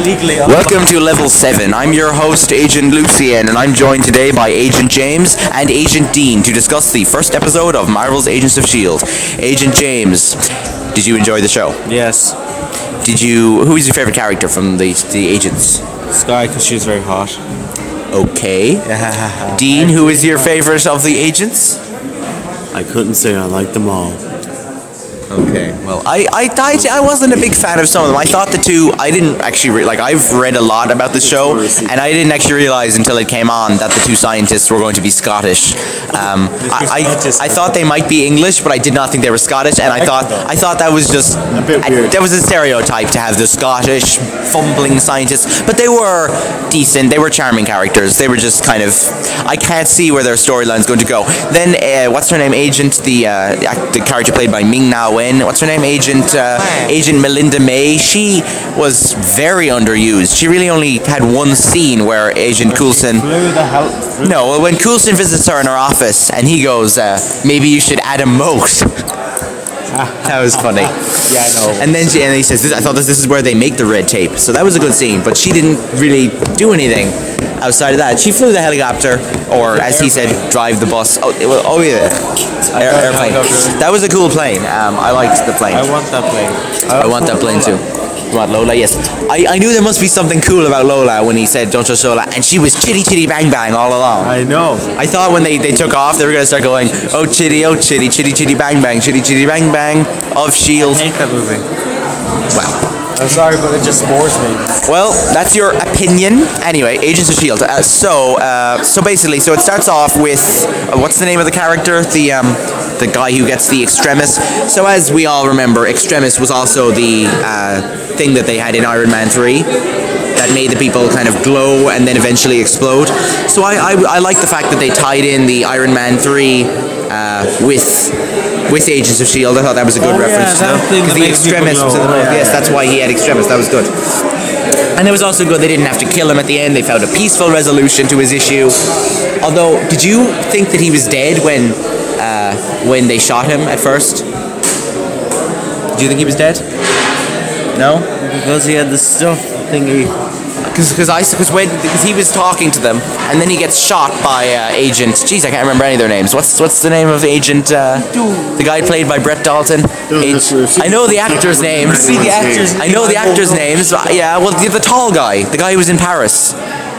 legally. Welcome to Level 7. I'm your host, Agent Lucien, and I'm joined today by Agent James and Agent Dean to discuss the first episode of Marvel's Agents of S.H.I.E.L.D. Agent James, did you enjoy the show? Yes. Who is your favorite character from the Agents? Sky, because she's very hot. Okay. Dean, who is your favorite of the Agents? I couldn't say I liked them all. Okay, well, I wasn't a big fan of some of them. I thought the two, I didn't actually, I've read a lot about the show, and I didn't actually realize until it came on that the two scientists were going to be Scottish. I thought they might be English, but I did not think they were Scottish, and I thought that was just, a bit weird. That was a stereotype to have the Scottish fumbling scientists, but they were decent, they were charming characters, they were just kind of, I can't see where their storyline's going to go. Then, what's her name, Agent, the character played by Ming-Na Wen, what's her name, Agent Melinda May, she was very underused. She really only had one scene where Agent Coulson, no, when Coulson visits her in her office, and he goes, maybe you should add a moat. That was funny. Yeah, I know. And then he says, I thought this is where they make the red tape. So that was a good scene, but she didn't really do anything outside of that. She flew the helicopter, or as he said, drive the bus. Oh yeah, airplane. That was a cool plane. I liked the plane. I want that plane. I want that plane too. You want Lola? Yes. I knew there must be something cool about Lola when he said don't trust Lola, and she was chitty chitty bang bang all along. I know. I thought when they took off they were going to start going oh chitty chitty chitty bang bang chitty chitty bang bang of S.H.I.E.L.D. I hate that movie. Well, I'm sorry, but it just bores me. well, that's your opinion. Anyway, Agents of S.H.I.E.L.D. So basically, it starts off with what's the name of the character? The guy who gets the Extremis. So as we all remember, Extremis was also the thing that they had in Iron Man 3 that made the people kind of glow and then eventually explode. So I like the fact that they tied in the Iron Man 3 with Agents of S.H.I.E.L.D. I thought that was a good reference to them. Because the Extremis was in the movie. Yes, that's why he had Extremis. That was good. And it was also good they didn't have to kill him at the end. They found a peaceful resolution to his issue. Although, did you think that he was dead when they shot him at first? Do you think he was dead? No? Because he had the stuff thingy. Because he was talking to them, and then he gets shot by Agent. Jeez, I can't remember any of their names. What's the name of Agent? The guy played by Brett Dalton. I know the actors' names. I know the actors' names. Yeah, well, the tall guy, the guy who was in Paris.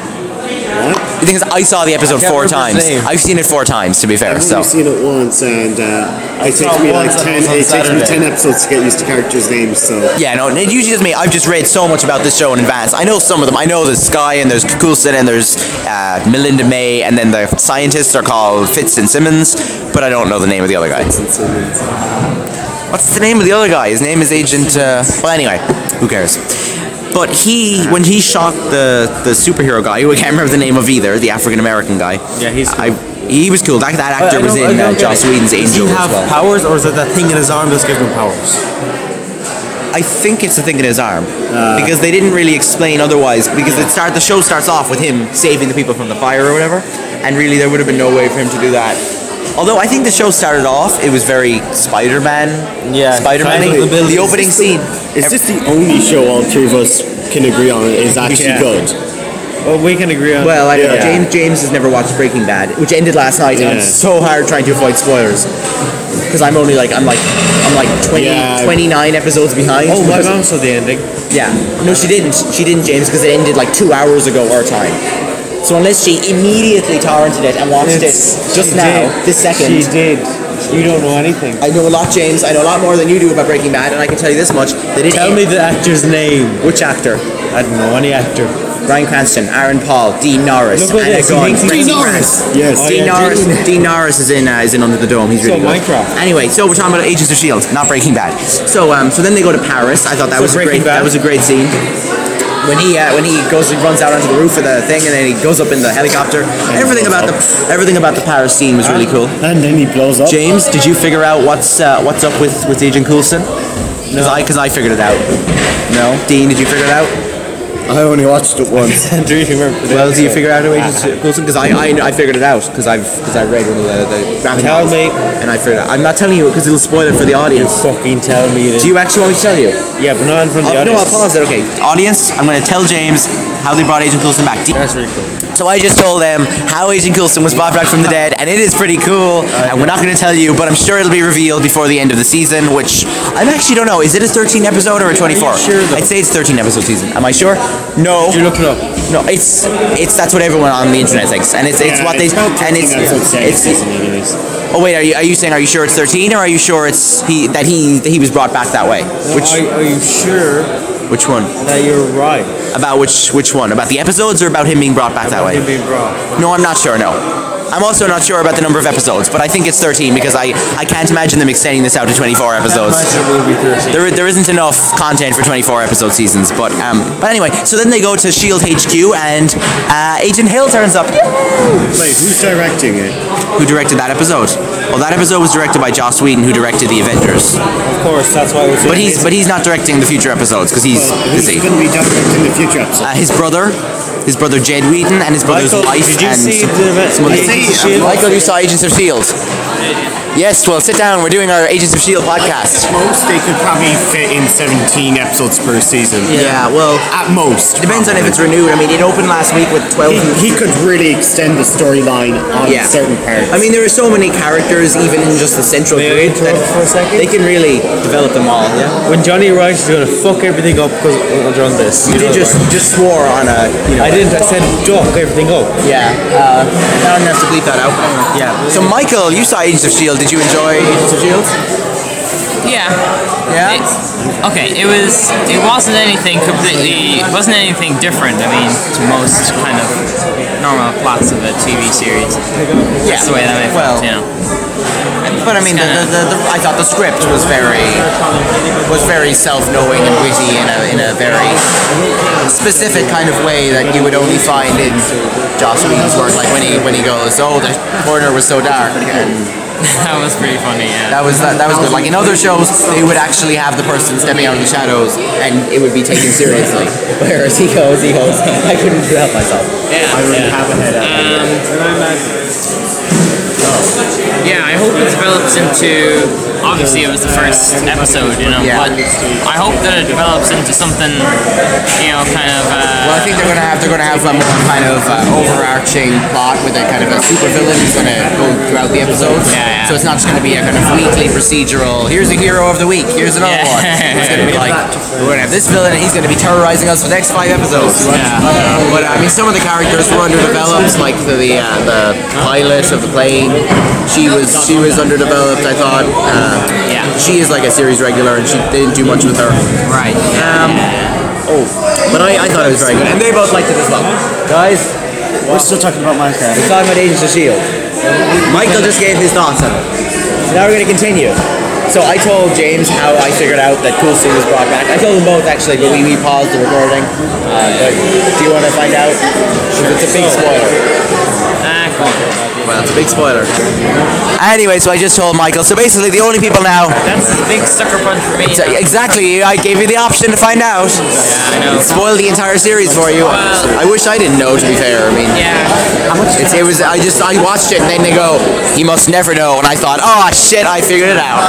The thing is, I saw the episode 4 times. I've seen it 4 times, to be fair. I've only seen it once, and it takes me like 10 episodes to get used to characters' names. So yeah, no, it usually is me. I've just read so much about this show in advance. I know some of them. I know there's Sky and there's Coulson and there's Melinda May, and then the scientists are called Fitz and Simmons, but I don't know the name of the other guy. What's the name of the other guy? His name is Agent. Well, anyway, who cares? But when he shot the superhero guy, who I can't remember the name of either, the African American guy. Yeah, he's cool. He was cool. That actor was in Joss Whedon's Angel Does he have as well. powers, or is it that thing in his arm that's giving him powers? I think it's the thing in his arm because they didn't really explain otherwise. Because the show starts off with him saving the people from the fire or whatever, and really there would have been no way for him to do that. Although I think the show started off, it was very Spider-Man. Yeah, Spider-Man. The opening scene. Is this the only show all 3 of us can agree on is actually good? Well, we can agree on. Well, I don't know. James has never watched Breaking Bad, which ended last night, and it's so hard trying to avoid spoilers because I'm like 29 episodes behind. Oh, my mom saw the ending. Yeah, no, she didn't, James, because it ended like 2 hours ago our time. So unless she immediately torrented it and watched it just now, this second. She did. You don't know anything. I know a lot, James. I know a lot more than you do about Breaking Bad, and I can tell you this much. Tell me the actor's name. Which actor? I don't know, any actor. Bryan Cranston, Aaron Paul, Dean Norris, Anna Gunn, Dean Norris. Yes. Dean Norris is in Under the Dome. He's really good. Minecraft. Anyway, so we're talking about Agents of S.H.I.E.L.D., not Breaking Bad. So then they go to Paris. I thought that was great. That was a great scene. When he runs out onto the roof of the thing, and then he goes up in the helicopter. Everything about the Paris scene was really cool. And then he blows up. James, did you figure out what's up with Agent Coulson? Because I figured it out. No, Dean, did you figure it out? I only watched it once. And do you remember? Well, do you figure out who Agent Coulson? Because I figured it out because I read one of the graphic Tell novels, me. and I figured it out. I'm not telling you because it'll spoil it for the audience. Fucking tell me. Do you actually want me to tell you? Yeah, but not in front of the No, I'll audience. pause it. Okay, audience, I'm going to tell James how they brought Agent Coulson back. That's really cool. So I just told them how Agent Coulson was brought back from the dead, and it is pretty cool. And we're not going to tell you, but I'm sure it'll be revealed before the end of the season, which I actually don't know. Is it a 13 episode or a 24? Are you sure, though? I'd say it's 13 episode season. Am I sure? No. Did you look it up? No, it's that's what everyone on the internet thinks, and it's what they and it's. Oh wait, are you saying, are you sure it's 13, or are you sure it's he was brought back that way? Which Are you sure which one? that you're right? About which one? About the episodes or about him being brought back that way? Him being brought. No, I'm not sure. No. I'm also not sure about the number of episodes, but I think it's 13 because I can't imagine them extending this out to 24 episodes. Imagine it will be 13. There isn't enough content for 24 episode seasons, but anyway, so then they go to Shield HQ and Agent Hill turns up. Wait, who's directing it? Who directed that episode? Well, that episode was directed by Joss Whedon, who directed the Avengers. Of course, that's why it was. But he's not directing the future episodes because he's Who's busy. going to be directing the future episode? His brother Jed Whedon, and his brother's Michael, wife, did you and see the some other- Agents of S.H.I.E.L.D.? Michael, you saw Agents of Shield. Yes, well, sit down. We're doing our Agents of S.H.I.E.L.D. podcast. Most they could probably fit in 17 episodes per season. Yeah, well, At most. depends on if it's renewed. I mean, it opened last week with 12. He could really extend the storyline on Yeah. certain parts. I mean, there are so many characters, even in just the central May I grid, interrupt for a second? they can really develop them all. Yeah. When Johnny Rice is going to fuck everything up because we're on this. You did just swore on a, I didn't. I said fuck everything up. Yeah. Now I'm gonna have to bleep that out. Yeah. So, Michael, you saw Agents of S.H.I.E.L.D. Did you enjoy Agents of S.H.I.E.L.D.? Yeah. Yeah. It wasn't anything completely. It wasn't anything different. I mean, to most kind of normal plots of a TV series. That's the way that I felt. You know. But I mean, I thought the script was very self-knowing and witty in a very specific kind of way that you would only find in Joss Whedon's work. Like when he goes, "Oh, the corner was so dark," and That was pretty funny. Yeah. that was good. Like in other shows, they would actually have the person stepping out of the shadows, and it would be taken seriously. Whereas he goes, I couldn't help myself. Yeah. I really have a head out. Yeah, I hope it develops into. Obviously, it was the first episode, you know. Yeah. But I hope that it develops into something, you know, kind of. Well, I think they're gonna have a more kind of overarching plot with a kind of a super villain who's gonna go throughout the episodes. Yeah. So it's not just gonna be a kind of weekly procedural. Here's a hero of the week. Here's another one. It's gonna be like we're gonna have this villain, and he's gonna be terrorizing us for the next 5 episodes. But I mean, some of the characters were underdeveloped, like the pilot of the plane. She was underdeveloped. I thought. Yeah. She is like a series regular, and they didn't do much with her. Right. But I thought it was very good, and they both liked it as well. Guys, We're still talking about Minecraft. we're talking about Agents of S.H.I.E.L.D. Michael just gave his thoughts on it. So now we're going to continue. So I told James how I figured out that Coulson was brought back. I told them both actually, but we paused the recording. But do you want to find out? It's a big spoiler. Come on. Well, it's a big spoiler. Anyway, so I just told Michael. So basically, the only people now. That's a big sucker punch for me. Exactly, I gave you the option to find out. Yeah, I know. Spoil the entire series for you. I wish I didn't know, to be fair. I mean, Yeah. it was. I watched it, and then they go, "He must never know," and I thought, "Oh shit, I figured it out."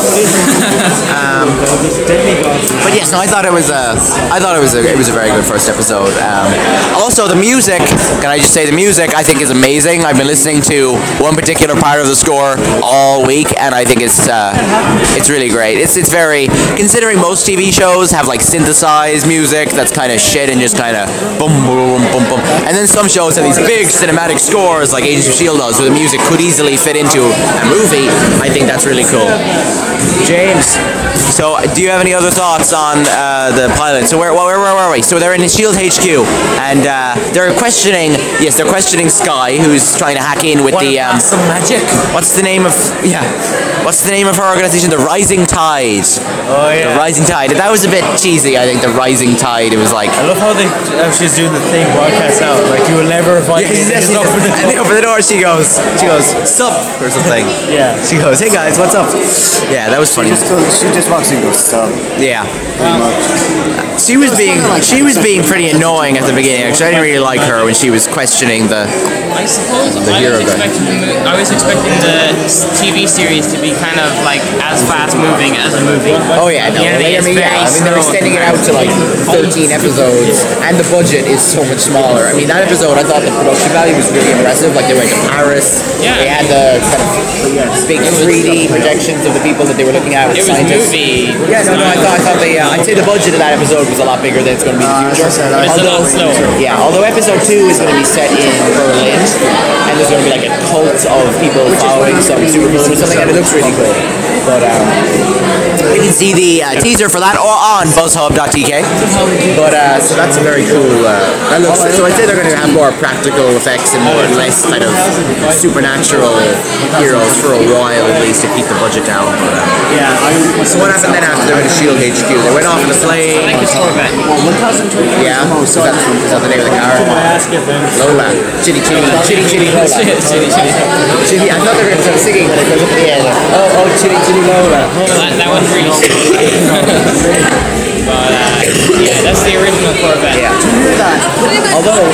But yes, no, I thought it was a very good first episode. Also, the music. Can I just say the music? I think is amazing. I've been listening to one particular part of the score all week, and I think it's really great. It's very, considering most TV shows have like synthesized music that's kind of shit and just kind of boom boom boom boom, and then some shows have these big cinematic scores like Agents of S.H.I.E.L.D. does, where the music could easily fit into a movie. I think that's really cool. James, so do you have any other thoughts on the pilot? So where were we? So they're in S.H.I.E.L.D. HQ, and they're questioning Skye, who's trying to hack in with the some magic. What's the name of her organization? The Rising Tide. Oh The yeah. Rising Tide. That was a bit cheesy, I think. The Rising Tide. It was like. I love how she's doing the thing broadcast out. Like you will never find me. And then over the door she goes, sup, or something. Yeah. She goes, hey guys, what's up? Yeah, that was funny. She just wants boxing goes to Yeah. pretty much. She was being pretty annoying at the beginning. Actually, I didn't really like her when she was questioning the. I suppose The hero guy. I was expecting the TV series to be kind of like as fast moving as a movie. Oh yeah, no. The ending is very they're slow extending it out to like 13 episodes, and the budget is so much smaller. I mean, that episode, I thought the production value was really impressive. Like they went to Paris. Yeah. They had the kind of big 3D projections of the people that they were looking at with It was scientists. movie. Yeah, no, I thought I'd say the budget of that episode was a lot bigger than it's going to be in the future. But it's a lot slower. Yeah, although episode 2 is going to be set in Berlin, and there's going to be like a cult of people following some supervillain or something, and it looks really cool. But you can see the teaser for that on buzzhub.tk. But so that's a very cool. That looks. So I'd say they're going to have more practical effects and more less kind of supernatural heroes for a while, at least to keep the budget down. But, so what happened then after they went to Shield HQ? They went off in a I plane. like his Corvette. Yeah, is that the name of the car? Lola. Chitty Chitty Lola. Chitty, I thought they were going to start singing when it goes up at the end. Oh, Chitty Chitty Lola. That one's really sick. But yeah, that's the original Corvette. Yeah. Although,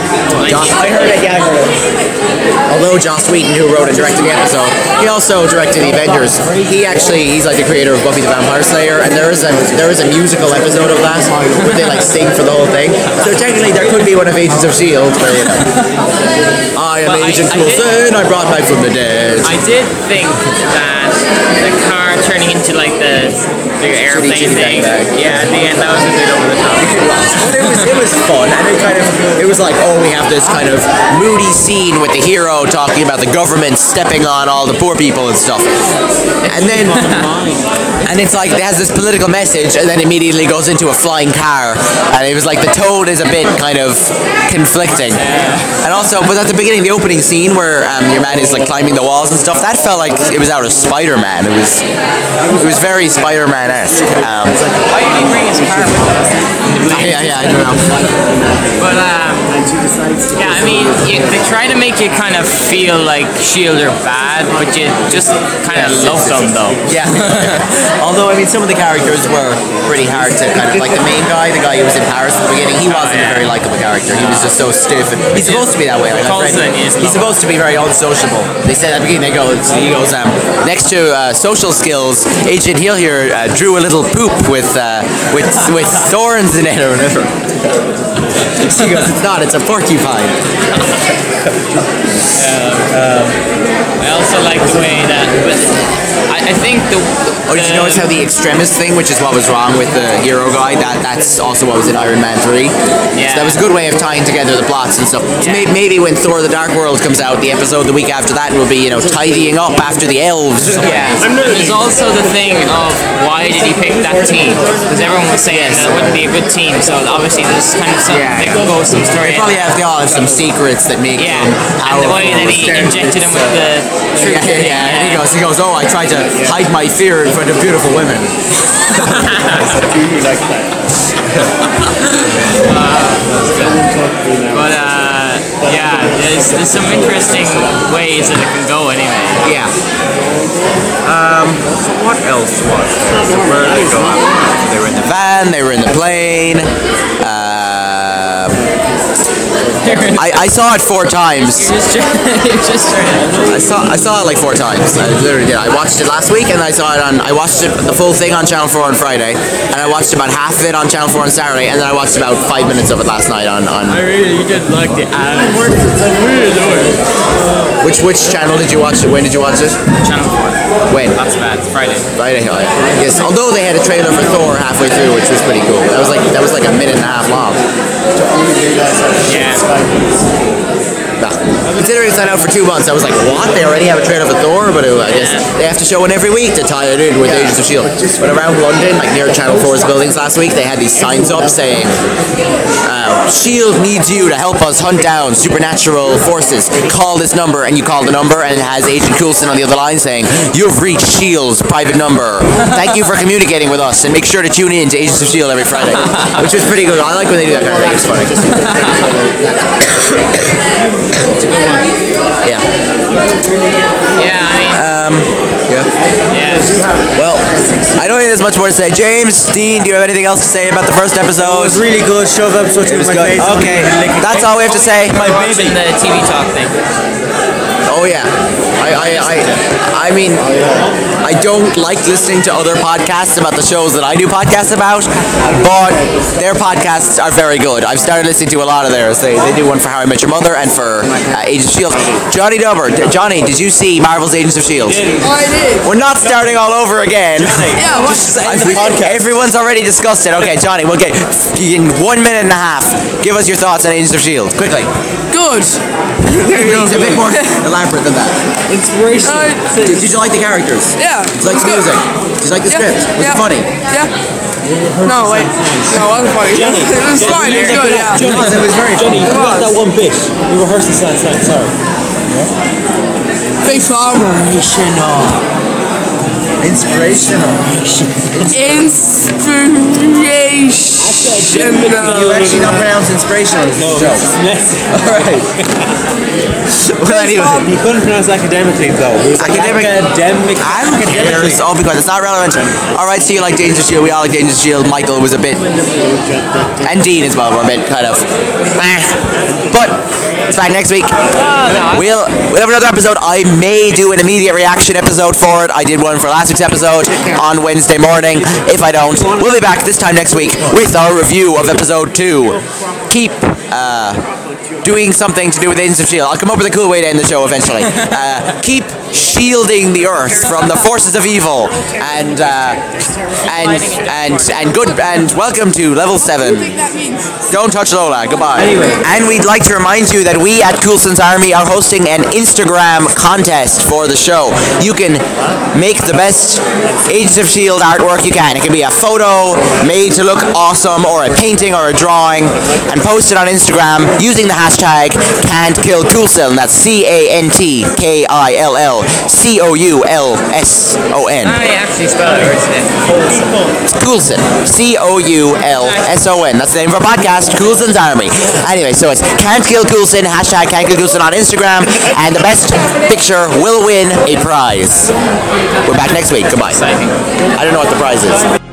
I heard it, yeah, I heard it. Although Joss Whedon, who wrote and directed the episode, he also directed the Avengers. He's like the creator of Buffy the Vampire Slayer, and there is a musical episode of that where they like sing for the whole thing. So technically, there could be one of Agents of Shield. Where, you know, I am Agent Coulson. I brought back from the dead. I did think that the car turning into like the bigger airplane Chitty thing. bang bang. Yeah, at the end that was a bit over the top. It was fun, and it was like, oh, we have this kind of moody scene with the hero talking about the government stepping on all the poor people and stuff, and then it's like it has this political message, and then immediately goes into a flying car, and it was like the tone is a bit kind of conflicting, and also, but at the beginning, the opening scene where your man is like climbing the walls and stuff, that felt like it was out of Spider-Man. It was very Spider-Man-esque. Why did he bring his car with him? Yeah, I don't know. But yeah, I mean, they try to make you kind of feel like Shield are bad, but you just kind of love them though. Yeah. Although, I mean, some of the characters were pretty hard to kind of, like the main guy, the guy who was in Paris at the beginning, he wasn't a very likable character. He was just so stiff, and he's supposed to be that way. Like, Coulson is he's supposed to be very unsociable. They said at the beginning, he goes, next to social skills, Agent Hill here drew a little poop with thorns in it or whatever. She goes, it's not, it's a porcupine. I also like the way that, but I think did you notice how the extremist thing, which is what was wrong with the hero guy, that's also what was in Iron Man 3? Yeah. So that was a good way of tying together the plots and stuff. So maybe when Thor the Dark World comes out, the episode the week after that will be, tidying up after the elves. Yeah. There's also the thing of why did he pick that team? Because everyone was saying that it wouldn't be a good team, so obviously there's kind of some, they could go some story. They all have some secrets that make them and the way that he injected him with the truth. And he goes, oh, I tried to hide my fear in front of beautiful women. But yeah, there's some interesting ways that it can go anyway. Yeah. So what else was there? So where did they go after? They were in the van, they were in the plane. I saw it 4 times. I saw it like 4 times. I literally did. I watched it last week, and I watched it the full thing on Channel 4 on Friday, and I watched about half of it on Channel 4 on Saturday, and then I watched about 5 minutes of it last night on. You did like the ad. Which channel did you watch it? When did you watch it? Channel 4. When? That's bad. It's Friday. Friday. Oh, yeah. Yes. Although they had a trailer for Thor halfway through, which was pretty cool. That was like a minute and a half long. Yeah. Considering it's not out for 2 months, I was like, what? They already have a trailer for Thor? But I guess they have to show one every week to tie it in with Agents of S.H.I.E.L.D. But around London, like near Channel 4's buildings last week, they had these signs up saying, S.H.I.E.L.D. needs you to help us hunt down supernatural forces. Call this number, and you call the number, and it has Agent Coulson on the other line saying, you've reached S.H.I.E.L.D.'s private number. Thank you for communicating with us, and make sure to tune in to Agents of S.H.I.E.L.D. every Friday. Which was pretty good. I like when they do that kind of thing. It's funny. Yeah. Yeah, I mean, yeah. Well, I don't think there's much more to say. James, Dean, do you have anything else to say about the first episode? It was really good. Shove episode 2 It in was my good. face. Okay, that's all we have to say. My Watching baby. the TV talk thing. Oh yeah. I mean, I don't like listening to other podcasts about the shows that I do podcasts about, but their podcasts are very good. I've started listening to a lot of theirs. They do one for How I Met Your Mother and for Agents of S.H.I.E.L.D. Johnny Dubber, Johnny, did you see Marvel's Agents of S.H.I.E.L.D.? I did. We're not starting all over again. Yeah, what's Everyone's already discussed it. Okay, Johnny, we'll get in 1 minute and a half. Give us your thoughts on Agents of S.H.I.E.L.D. quickly. good? It's a bit more elaborate than that. Inspiration. Did you like the characters? Yeah. Did you like the music? Did you like the script? Was it funny? Yeah. No, wait. No, it wasn't funny. It was fine. It was good, yeah. It was very Johnny, you got was. that one bit. We rehearsed this last night. Sorry. Face on. inspirational. You actually not pronounce inspirational. No, Joe. it's messy. Alright. Well, anyway. You couldn't pronounce academically though. It was Academic. academically. It's all because it's not relevant. Alright, so you like Agents of S.H.I.E.L.D. We all like Agents of S.H.I.E.L.D. Michael was a bit. And Dean as well were a bit kind of. But it's back next week. We'll have another episode. I may do an immediate reaction episode for it. I did one for last week's episode on Wednesday morning. If I don't, we'll be back this time next week with our review of episode 2. Keep doing something to do with Agents of S.H.I.E.L.D. I'll come up with a cool way to end the show eventually. Keep shielding the Earth from the forces of evil, and good and welcome to level 7. Don't touch Lola. Goodbye. Anyway. And we'd like to remind you that we at Coulson's Army are hosting an Instagram contest for the show. You can make the best Agents of S.H.I.E.L.D. artwork you can. It can be a photo made to look awesome, or a painting, or a drawing, and post it on Instagram using the hashtag Can'tKillCoulson. That's CanTKILLCOULSON. I actually spelled it right. Coulson. COULSON. That's the name of our podcast, Coulson's Army. Anyway, so it's Can't Kill Coulson, hashtag Can't Kill Coulson on Instagram, and the best picture will win a prize. We're back next week. Goodbye. Exciting. I don't know what the prize is.